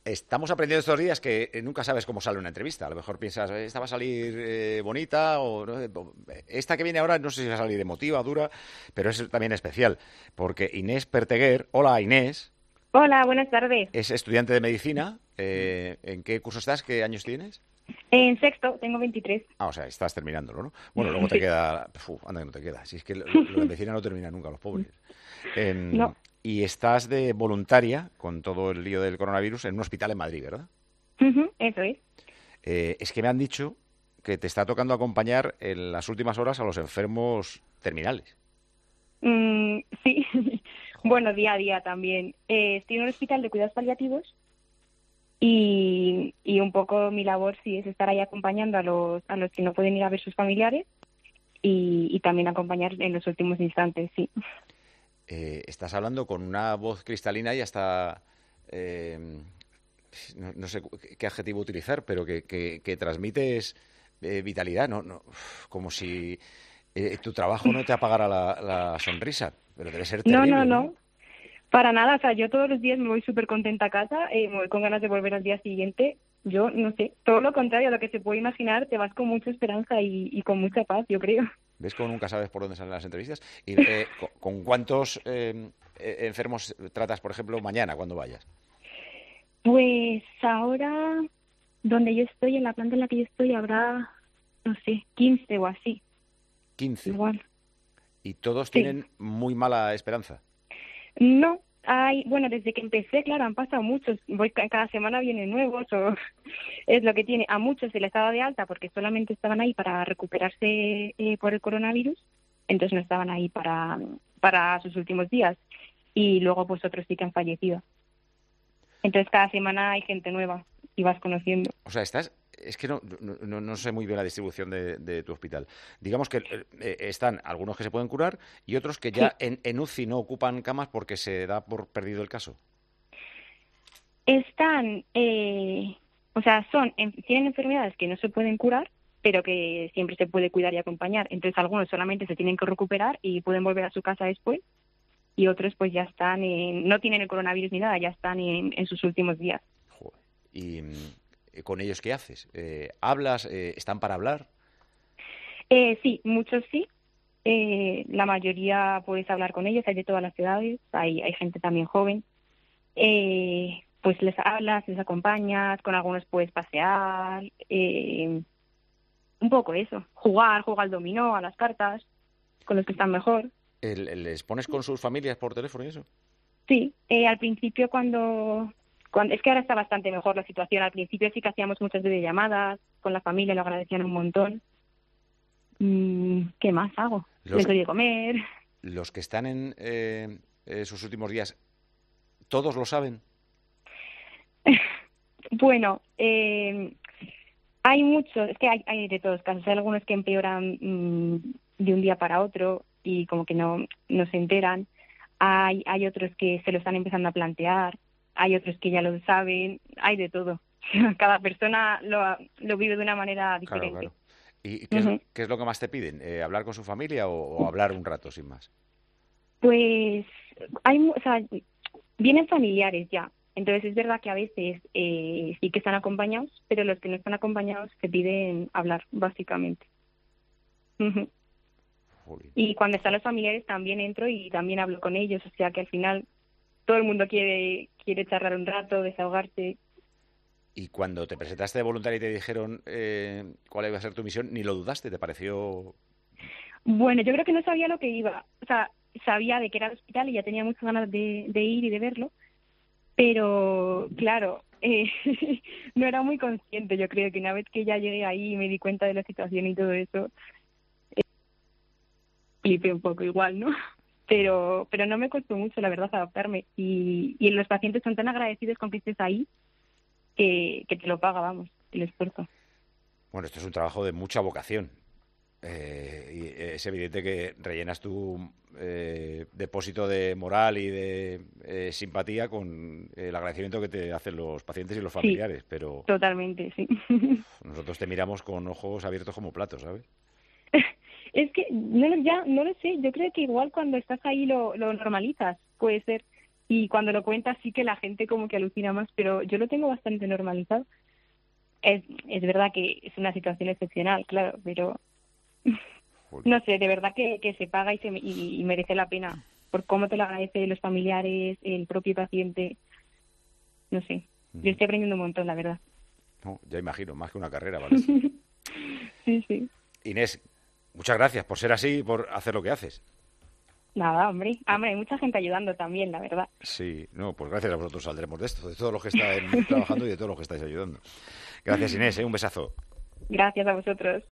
Estamos aprendiendo estos días que nunca sabes cómo sale una entrevista. A lo mejor piensas, esta va a salir bonita o ¿no? Esta que viene ahora no sé si va a salir emotiva, dura, pero es también especial. Porque Inés Perteguer, hola Inés, Hola, buenas tardes. es estudiante de medicina. ¿En qué curso estás? ¿Qué años tienes? En sexto, tengo 23. Ah, o sea, estás terminándolo, ¿no? Bueno, luego te Sí. queda... anda que no te queda. Si es que lo de medicina no termina nunca, los pobres. Em, No. y estás de voluntaria, con todo el lío del coronavirus, en un hospital en Madrid, ¿verdad? Ujú, eso es. Es que me han dicho que te está tocando acompañar en las últimas horas a los enfermos terminales. Sí. Joder. Bueno, día a día también. Estoy en un hospital de cuidados paliativos y un poco mi labor sí es estar ahí acompañando a los que no pueden ir a ver sus familiares y también acompañar en los últimos instantes, sí. Estás hablando con una voz cristalina y hasta... no sé qué adjetivo utilizar, pero que transmites vitalidad, ¿no? Como si tu trabajo no te apagara la sonrisa, pero debe ser No, no, terrible, ¿no? no. Para nada, o sea, yo todos los días me voy súper contenta a casa, me voy con ganas de volver al día siguiente. Yo no sé, todo lo contrario a lo que se puede imaginar, te vas con mucha esperanza y con mucha paz, yo creo. ¿Ves cómo nunca sabes por dónde salen las entrevistas? ¿Y con cuántos enfermos tratas, por ejemplo, mañana cuando vayas? Pues ahora, donde yo estoy, en la planta en la que yo estoy, habrá, no sé, 15 o así, 15. igual. Y todos Sí. tienen muy mala esperanza. No, hay, bueno, desde que empecé, claro, han pasado muchos. Cada semana vienen nuevos, o es lo que tiene. A muchos se les ha dado de alta porque solamente estaban ahí para recuperarse por el coronavirus, entonces no estaban ahí para sus últimos días. Y luego, pues otros sí que han fallecido. Entonces, cada semana hay gente nueva y vas conociendo. O sea, estás... Es que no sé muy bien la distribución de tu hospital. Digamos que están algunos que se pueden curar y otros que ya Sí. en UCI no ocupan camas porque se da por perdido el caso. Están, o sea, tienen enfermedades que no se pueden curar, pero que siempre se puede cuidar y acompañar. Entonces, algunos solamente se tienen que recuperar y pueden volver a su casa después, y otros pues ya están no tienen el coronavirus ni nada, ya están en sus últimos días. Joder. ¿Y con ellos qué haces? ¿Hablas? ¿Están para hablar? Sí, muchos sí. La mayoría puedes hablar con ellos, hay de todas las edades, hay gente también joven. Pues les hablas, les acompañas, con algunos puedes pasear, un poco eso, jugar al dominó, a las cartas, con los que están mejor. ¿Les pones con sus familias por teléfono y eso? Sí, al principio es que ahora está bastante mejor la situación. Al principio sí que hacíamos muchas videollamadas con la familia, lo agradecían un montón. ¿Qué más hago? Los, Les doy de comer. los que están en sus últimos días, ¿todos lo saben? Bueno, hay muchos, es que hay de todos casos. Hay algunos que empeoran de un día para otro y como que no se enteran. Hay otros que se lo están empezando a plantear, hay otros que ya lo saben, hay de todo. Cada persona lo vive de una manera Claro, diferente. claro. ¿Y Ujú. qué es lo que más te piden? ¿Hablar con su familia o hablar un rato sin más? Pues o sea, vienen familiares ya. Entonces es verdad que a veces sí que están acompañados, pero los que no están acompañados se piden hablar, básicamente. Ujú. Jolín. Y cuando están Jo. los familiares también entro y también hablo con ellos, o sea que al final todo el mundo quiere charlar un rato, desahogarse. Y cuando te presentaste de voluntaria y te dijeron cuál iba a ser tu misión, ni lo dudaste, ¿te pareció...? Bueno, yo creo que no sabía lo que iba, o sea, sabía de que era el hospital y ya tenía muchas ganas de ir y de verlo, pero claro, no era muy consciente. Yo creo que una vez que ya llegué ahí y me di cuenta de la situación y todo eso, flipé un poco igual, ¿no? Pero no me costó mucho, la verdad, adaptarme. Y los pacientes son tan agradecidos con que estés ahí que te lo paga, vamos, el esfuerzo. Bueno, esto es un trabajo de mucha vocación. Y es evidente que rellenas tu depósito de moral y de simpatía con el agradecimiento que te hacen los pacientes y los Sí, familiares, pero totalmente, sí. nosotros te miramos con ojos abiertos como platos, ¿sabes? Es que ya no lo sé, yo creo que igual cuando estás ahí lo normalizas, puede ser. y cuando lo cuentas sí que la gente como que alucina más, pero yo lo tengo bastante normalizado. Es verdad que es una situación excepcional, claro, pero no sé, de verdad que se paga y merece la pena por cómo te lo agradecen los familiares, el propio paciente. No sé, yo estoy aprendiendo un montón, la verdad. No, ya imagino, más que una carrera, ¿vale? Sí, sí. Inés, muchas gracias por ser así y por hacer lo que haces. Nada, hombre. Hay mucha gente ayudando también, la verdad. Sí, no, pues gracias a vosotros saldremos de esto, de todos los que están trabajando y de todos los que estáis ayudando. Gracias, Inés, un besazo. Gracias a vosotros.